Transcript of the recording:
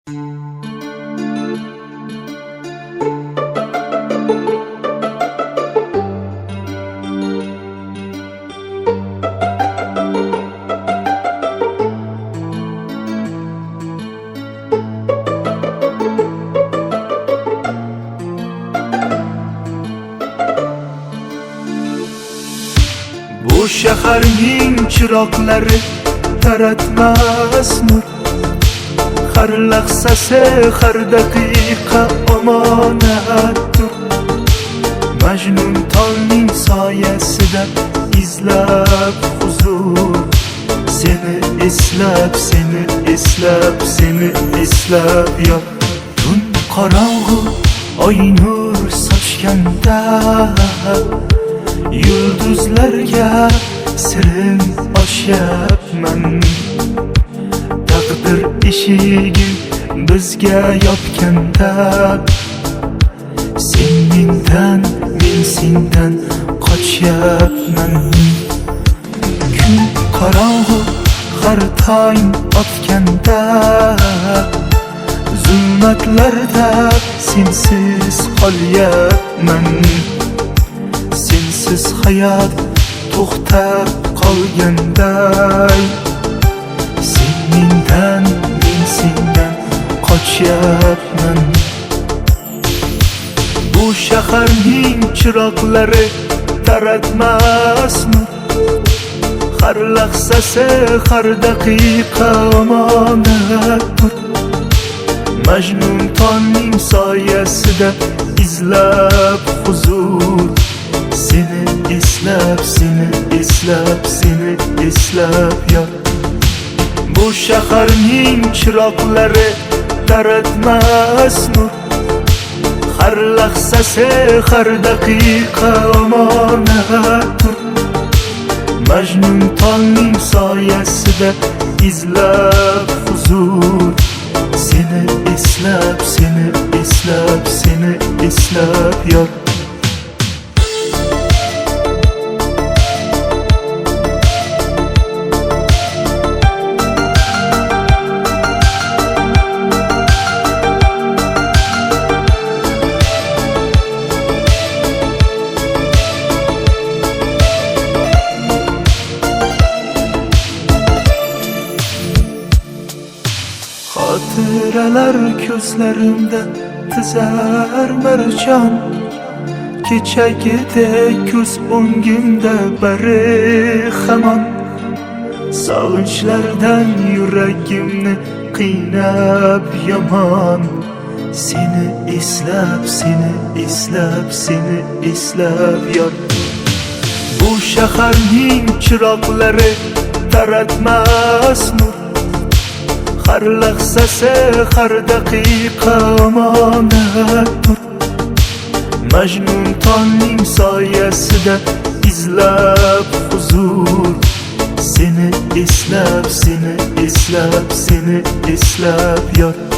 Bu shaharning chiroqlari taratmas nur, har lahzasi, har daqiqa omonatdir. Majnun tolning soyasida izlab huzur, seni eslab, seni eslab, seni eslab yot. Tun qorong'u oy nur sochganda, yulduzlarga sirin ochyapman. Taqdir eshigi bizga yopganda, sen mendan, men sendan qochyapman. Kun qorong'u har tong otganda, zulmatlarda sensiz qolyapman. Sensiz hayot to'xtab qolganday, sen mendan, men sendan qochyapman. Bu shaharning chiroqlari taratmas nur, har lahzasi, har daqiqa omonatdir. Majnun tolning soyasida izlab huzur, seni eslab, seni eslab, seni eslab yot. Bu shaharning chiroqlari taratmas nur, har lahzasi, har daqiqa omonatdir. Majnun tolning soyasida izlab huzur, seni eslab, seni eslab, seni eslab yot. Xotiralar ko'zlarimda tizar marjon, kechagidek ko'z o'ngimda bari hamon. Sog'inchlardan yuragimni qiynab yomon, seni eslab, seni eslab, seni eslab yot. Bu shaharning chiroqlari taratmas nur, har lahzasi, har daqiqa omonatdir. Majnun tolning soyasida izlab huzur, seni eslab, seni eslab, seni eslab yot.